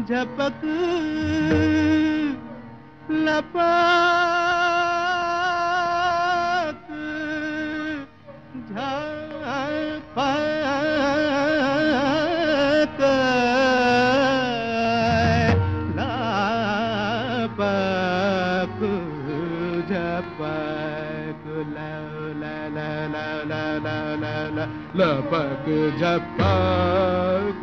झपक लपक लपक झपक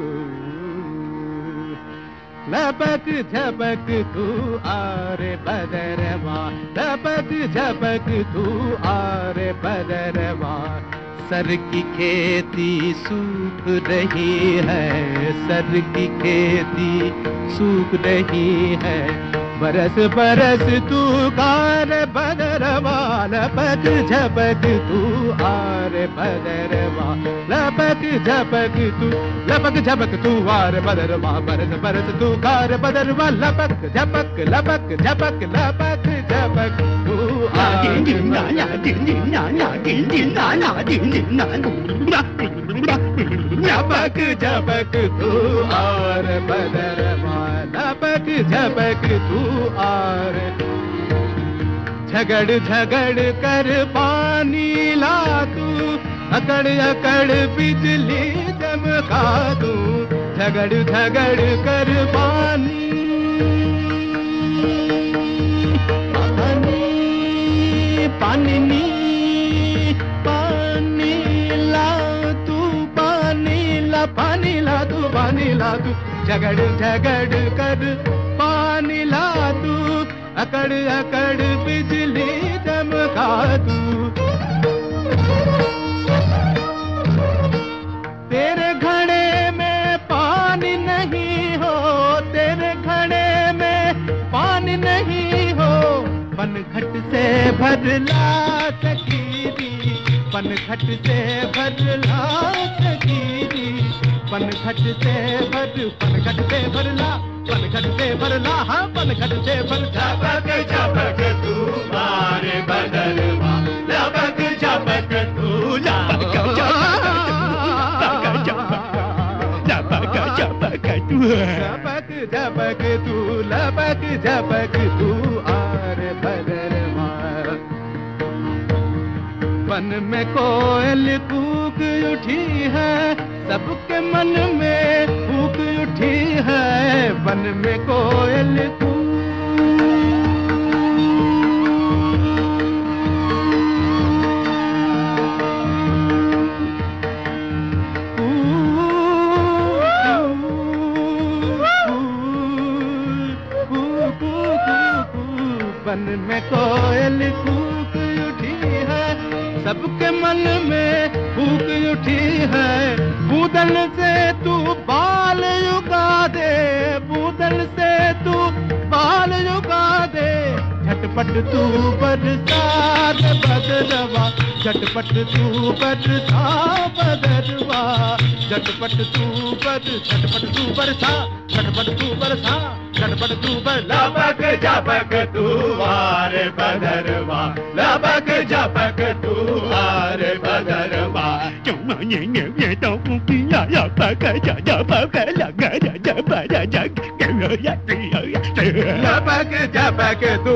लपक झपक तू आरे बदरवा लपक झपक तू आरे बदरवा सर की खेती सूख रही है सर की खेती सूख रही है बरस बरस तू कार बदरवा लपक झपक तू आरे बदरवा लपक झपक तू आरे बदरवा बरस बरस तू कार बदरवा लपक झपक लपक झपक लपक झपक तू झपक झपक तू आरे बदरवा लपक झपक तू आरे झगड़ झगड़ कर पानी ला तू अकड़ अकड़ बिजली चमका तू झगड़ झगड़ कर पानी पानी पानी ला तू पानी ला तू पानी ला तू झगड़ झगड़ कर पानी ला तू अकड़ अकड़ बिजली चमका तू तेरे घड़े में पानी नहीं हो तेरे घड़े में पानी नहीं हो पनघट से भरला सकीरी पनघट से भरला सकीरी पनघट से भरला हाँ पनघट से भर झपक झपक तू मारे बदरवा लपक झपक तू लपक झपक तू लपक झपक तू आरे बदरवा वन में कोयल कूक उठी है सबके मन में फूक उठी है वन में कोयल वन में कोयल कूक उठी है सबके मन में फूक उठी है बूदल से तू बाल युगा दे बूदल से तू बाल युगा दे झटपट तू बरसात बदरवा झटपट तू बरसा बदरवा झटपट तू बरसा झटपट तू बरसा झटपट तू लपक झपक तू आरे बदरवा लपक झपक तू आरे बदरवा लपक झपक तू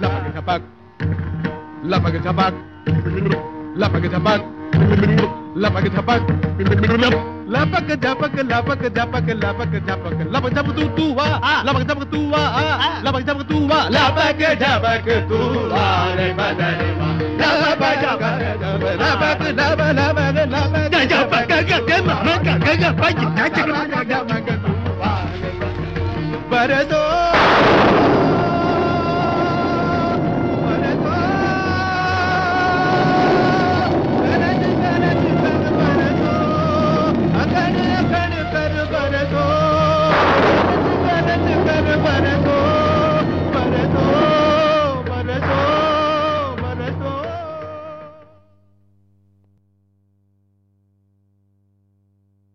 लपक झपक लपक झपक लपक झपक लपक झपक लपक झपक लपक झपक लपक झपक तू वा लपक झपक तू वा लपक झपक तू वा लपक झपक तू आरे बदरवा लपक झपक बरसो